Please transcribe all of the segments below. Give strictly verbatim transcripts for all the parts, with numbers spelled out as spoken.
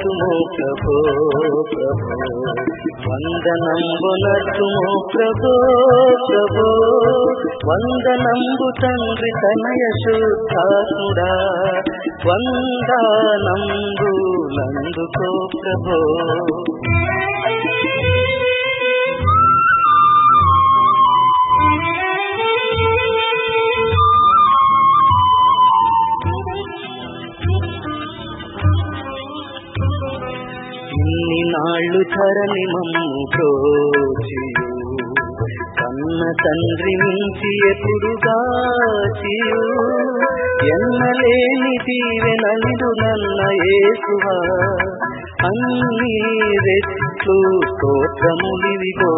నచ్చుమో ప్రభో ప్రభో వందనంబు నచ్చుమో ప్రభో ప్రభో వందనంబు తండ్రి తనయ శుద్ధాత్ముడా వందనంబు నందుకో ప్రభో ఇన్ని నాళ్ళు ధరణి మమ్ము ప్రోచియు కన్న తండ్రి మించి ఎప్పుడుగాచియు ఎన్నలేని దీవెనలిడు నన్న యేసువా అన్ని రెట్లు స్తోత్రములివిగో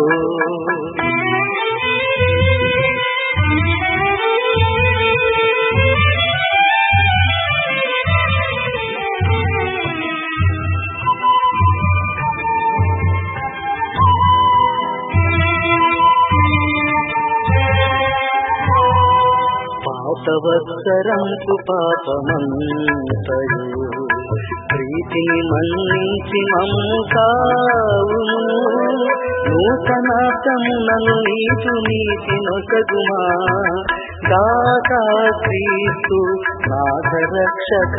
పాపవత్సరంపు పాపమంతయు ప్రీతిని మన్నించి మమ్ము కావును నూతనార్థమునను నీచు నీతి నొసగుమా దాతా క్రీస్తు నాథ రక్షక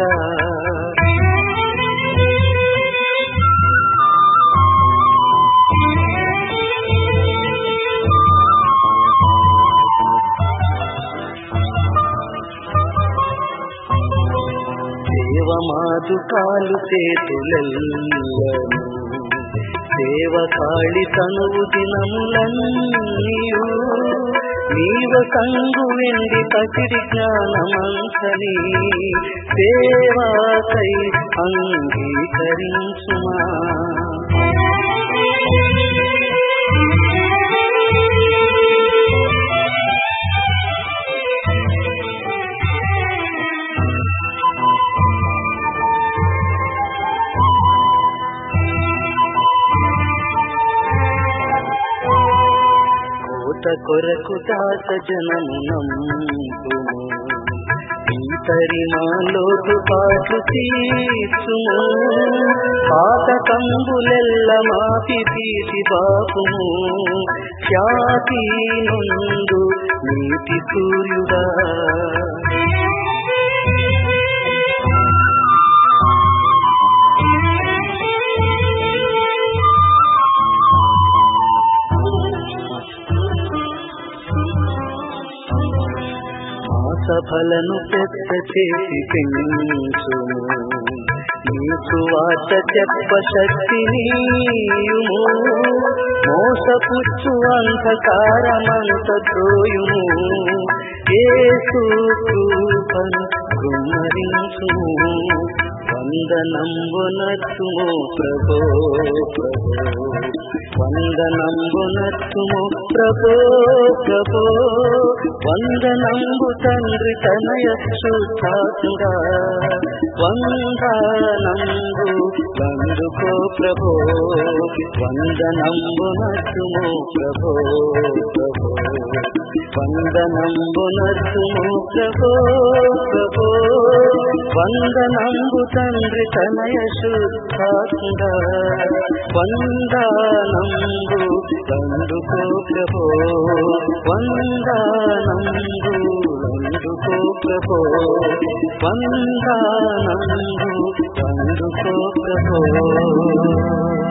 సేవమాదు కాలు చేతులెల్లను సేవ కాళి తనువు దినములన్నీయు నీవ సంగు వెండి పసిడి జ్ఞానమంతని సేవాకై అంగీకరించుమా కొరకు దాత జనమునంపుము ఈతరి మాలోటు పాటు తీర్చుము పాత కంబులెల్ల మాపి తీసి బాపుము ఖ్యాతి నుండు నీతి సూర్యుడా సఫలను పెద్ద చేసి పెంచుము నీకు వార్త చెప్ప శక్తినీయుము మోసపుచ్చు అంధకారమంత ద్రోయుము యేసు కృపను గుమ్మరించుము వందనంబు నచ్చుము ప్రభో ప్రభో వందనంబు నచ్చుము ప్రభో ప్రభో వందనంబు తండ్రి తనయ శుద్ధాత్ముడా వందనంబు నందుకో ప్రభో వందనంబు నచ్చుము ప్రభో ప్రభో వందనంబు నచ్చుము ప్రభో ప్రభో వందనంబు తండ్రి తనయ శుద్ధాత్ముడా వందనంబు నందుకో ప్రభో వందనంబు నందుకో ప్రభో వందనంబు నందుకో ప్రభో